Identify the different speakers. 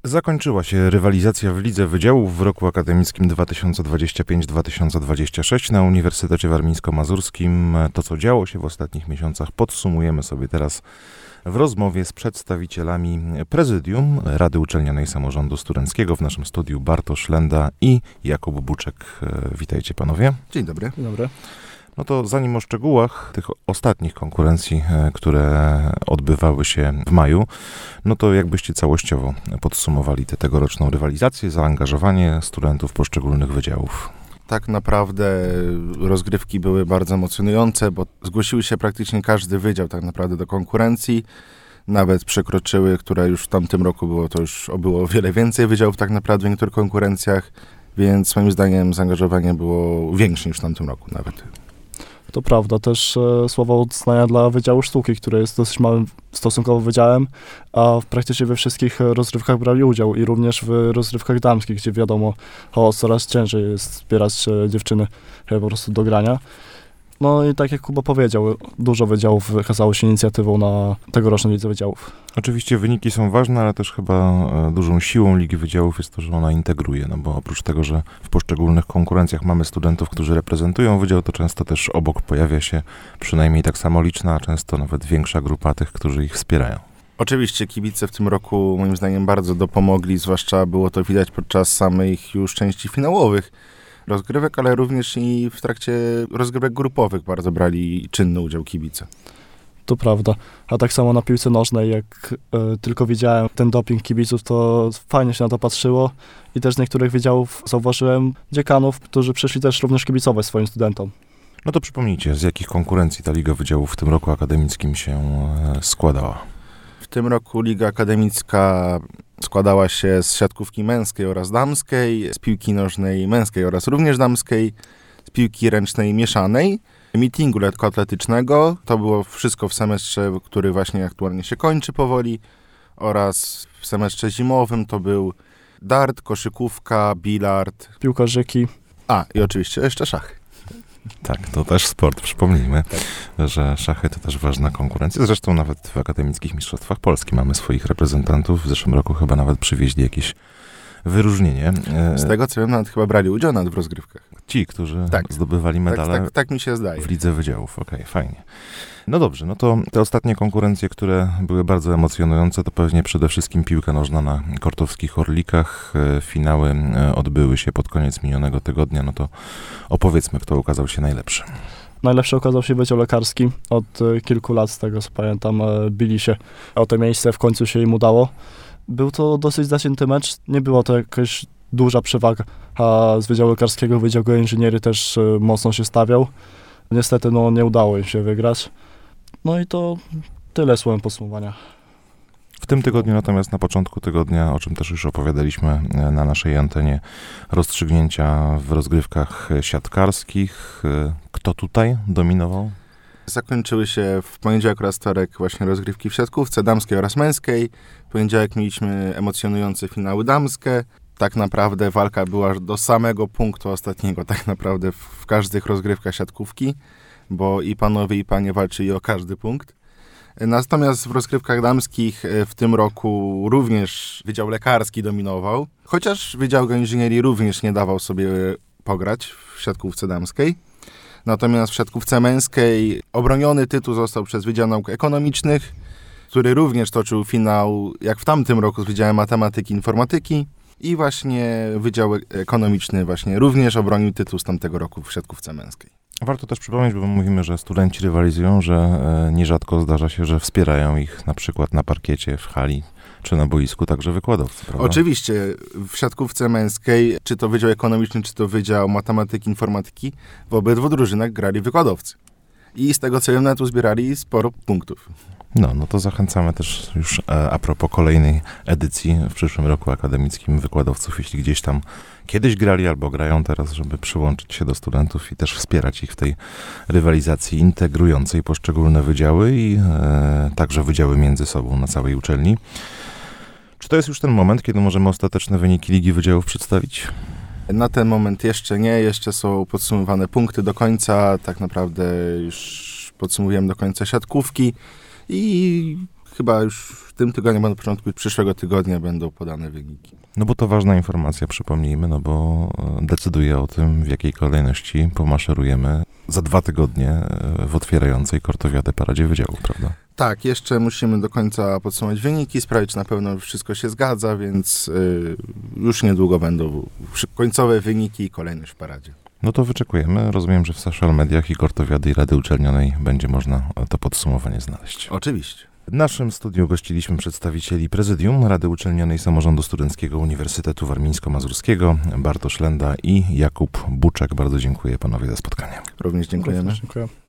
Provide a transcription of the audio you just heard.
Speaker 1: Zakończyła się rywalizacja w Lidze Wydziałów w roku akademickim 2025-2026 na Uniwersytecie Warmińsko-Mazurskim. To, co działo się w ostatnich miesiącach, podsumujemy sobie teraz w rozmowie z przedstawicielami Prezydium Rady Uczelnianej Samorządu Studenckiego. W naszym studiu Bartosz Lenda i Jakub Buczek. Witajcie panowie.
Speaker 2: Dzień dobry.
Speaker 3: Dzień dobry.
Speaker 1: No to zanim o szczegółach tych ostatnich konkurencji, które odbywały się w maju, no to jakbyście całościowo podsumowali tę tegoroczną rywalizację, zaangażowanie studentów poszczególnych wydziałów.
Speaker 2: Tak naprawdę rozgrywki były bardzo emocjonujące, bo zgłosił się praktycznie każdy wydział tak naprawdę do konkurencji. Nawet przekroczyły, które już w tamtym roku było, to już było o wiele więcej wydziałów tak naprawdę w niektórych konkurencjach, więc moim zdaniem zaangażowanie było większe niż w tamtym roku nawet.
Speaker 3: To prawda, też słowa uznania dla Wydziału Sztuki, który jest dosyć małym stosunkowo wydziałem, a praktycznie we wszystkich rozgrywkach brali udział i również w rozgrywkach damskich, gdzie wiadomo, coraz ciężej jest zbierać dziewczyny po prostu do grania. No i tak jak Kuba powiedział, dużo wydziałów wykazało się inicjatywą na tegoroczną Lidze Wydziałów.
Speaker 1: Oczywiście wyniki są ważne, ale też chyba dużą siłą Ligi Wydziałów jest to, że ona integruje, no bo oprócz tego, że w poszczególnych konkurencjach mamy studentów, którzy reprezentują wydział, to często też obok pojawia się przynajmniej tak samo liczna, a często nawet większa grupa tych, którzy ich wspierają.
Speaker 2: Oczywiście kibice w tym roku moim zdaniem bardzo dopomogli, zwłaszcza było to widać podczas samych już części finałowych rozgrywek, ale również i w trakcie rozgrywek grupowych bardzo brali czynny udział kibice.
Speaker 3: To prawda. A tak samo na piłce nożnej, jak tylko widziałem ten doping kibiców, to fajnie się na to patrzyło i też z niektórych wydziałów zauważyłem dziekanów, którzy przyszli też również kibicować swoim studentom.
Speaker 1: No to przypomnijcie, z jakich konkurencji ta Liga Wydziałów w tym roku akademickim się składała?
Speaker 2: W tym roku Liga Akademicka składała się z siatkówki męskiej oraz damskiej, z piłki nożnej męskiej oraz również damskiej, z piłki ręcznej mieszanej, meetingu lekkoatletycznego. To było wszystko w semestrze, który właśnie aktualnie się kończy powoli, oraz w semestrze zimowym to był dart, koszykówka, bilard.
Speaker 3: Piłkarzyki.
Speaker 2: I oczywiście jeszcze szachy.
Speaker 1: Tak, to też sport, przypomnijmy, że szachy to też ważna konkurencja. Zresztą nawet w akademickich mistrzostwach Polski mamy swoich reprezentantów. W zeszłym roku chyba nawet przywieźli jakieś wyróżnienie.
Speaker 2: Z tego co wiem, nawet chyba brali udział nawet w rozgrywkach.
Speaker 1: Ci, którzy zdobywali medale
Speaker 2: tak mi się zdaje.
Speaker 1: W Lidze Wydziałów. Okej, fajnie. No dobrze, no to te ostatnie konkurencje, które były bardzo emocjonujące, to pewnie przede wszystkim piłka nożna na Kortowskich Orlikach. Finały odbyły się pod koniec minionego tygodnia, no to opowiedzmy, kto okazał się najlepszy.
Speaker 3: Najlepszy okazał się Wydział Lekarski. Od kilku lat, z tego co pamiętam, bili się o to miejsce, w końcu się im udało. Był to dosyć zacięty mecz, nie było to jakaś duża przewaga, a z Wydziału Lekarskiego Wydział Geoinżynierii też mocno się stawiał. Niestety nie udało im się wygrać. No i to tyle słowem podsumowania.
Speaker 1: W tym tygodniu natomiast na początku tygodnia, o czym też już opowiadaliśmy na naszej antenie, rozstrzygnięcia w rozgrywkach siatkarskich. Kto tutaj dominował?
Speaker 2: Zakończyły się w poniedziałek oraz wtorek właśnie rozgrywki w siatkówce damskiej oraz męskiej. W poniedziałek mieliśmy emocjonujące finały damskie. Tak naprawdę walka była do samego punktu ostatniego, tak naprawdę w każdych rozgrywkach siatkówki, bo i panowie, i panie walczyli o każdy punkt. Natomiast w rozgrywkach damskich w tym roku również Wydział Lekarski dominował, chociaż Wydział Geoinżynierii również nie dawał sobie pograć w siatkówce damskiej. Natomiast w siatkówce męskiej obroniony tytuł został przez Wydział Nauk Ekonomicznych, który również toczył finał, jak w tamtym roku, z Wydziałem Matematyki i Informatyki. I właśnie Wydział Ekonomiczny właśnie również obronił tytuł z tamtego roku w siatkówce męskiej.
Speaker 1: Warto też przypomnieć, bo mówimy, że studenci rywalizują, że nierzadko zdarza się, że wspierają ich na przykład na parkiecie, w hali czy na boisku, także wykładowcy, prawda?
Speaker 2: Oczywiście, w siatkówce męskiej, czy to Wydział Ekonomiczny, czy to Wydział Matematyki, Informatyki, w obydwu drużynach grali wykładowcy. I z tego co wiem, na to zbierali sporo punktów.
Speaker 1: No to zachęcamy też już a propos kolejnej edycji w przyszłym roku akademickim wykładowców, jeśli gdzieś tam kiedyś grali albo grają teraz, żeby przyłączyć się do studentów i też wspierać ich w tej rywalizacji integrującej poszczególne wydziały i także wydziały między sobą na całej uczelni. Czy to jest już ten moment, kiedy możemy ostateczne wyniki Ligi Wydziałów przedstawić?
Speaker 2: Na ten moment jeszcze nie, jeszcze są podsumowane punkty do końca, tak naprawdę już podsumowujemy do końca siatkówki i chyba już w tym tygodniu, na początku przyszłego tygodnia będą podane wyniki.
Speaker 1: No bo to ważna informacja, przypomnijmy, no bo decyduje o tym, w jakiej kolejności pomaszerujemy za 2 tygodnie w otwierającej Kortowiadę Paradzie Wydziałów, prawda?
Speaker 2: Tak, jeszcze musimy do końca podsumować wyniki, sprawdzić, czy na pewno wszystko się zgadza, więc już niedługo będą końcowe wyniki i kolejność w paradzie.
Speaker 1: No to wyczekujemy. Rozumiem, że w social mediach i Kortowiady i Rady Uczelnianej będzie można to podsumowanie znaleźć.
Speaker 2: Oczywiście.
Speaker 1: W naszym studiu gościliśmy przedstawicieli Prezydium Rady Uczelnianej Samorządu Studenckiego Uniwersytetu Warmińsko-Mazurskiego, Bartosz Lenda i Jakub Buczek. Bardzo dziękuję panowie za spotkanie.
Speaker 2: Również dziękujemy.
Speaker 3: Dziękuję.